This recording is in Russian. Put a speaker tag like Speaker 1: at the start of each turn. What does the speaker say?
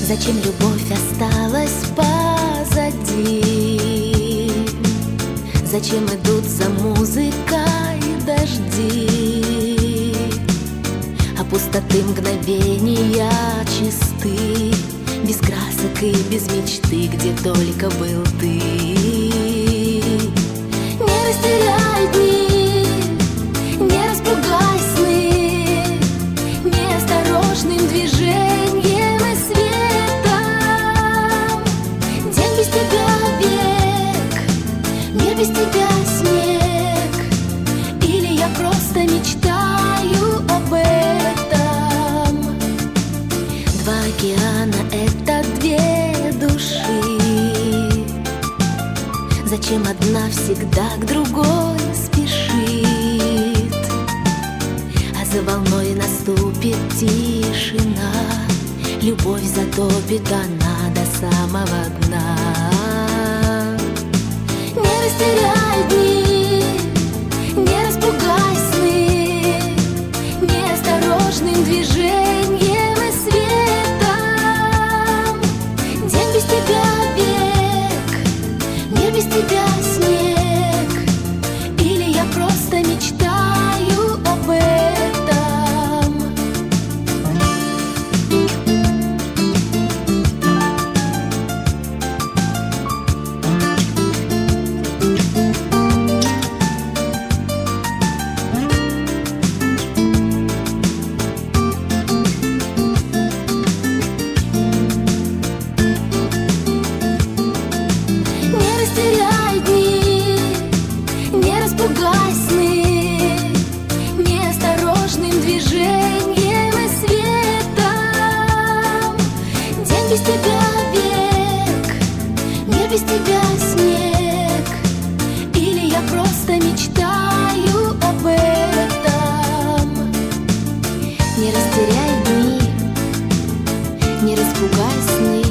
Speaker 1: Зачем любовь осталась позади? Зачем идут за музыкой дожди? А пустоты мгновения чисты, без красок и без мечты, где только был ты. Не растеряй дни, не распугай сны неосторожным движением и светом. День без тебя век, мир без тебя снег, или я просто мечтаю об этом. Два океана — это две души. Зачем одна всегда к другой спешит? А за волной наступит тишина, любовь затопит она до самого дна. Не растеряй дни, не распугай сны неосторожным движением и светом. День без тебя век, мир без тебя снег, или я просто мечтаю об этом. Не растеряй дни, не распугай сны неосторожным движением и светом. День без тебя век, мир без тебя снег, или я просто мечтаю об этом. Не растеряй дни, не распугай сны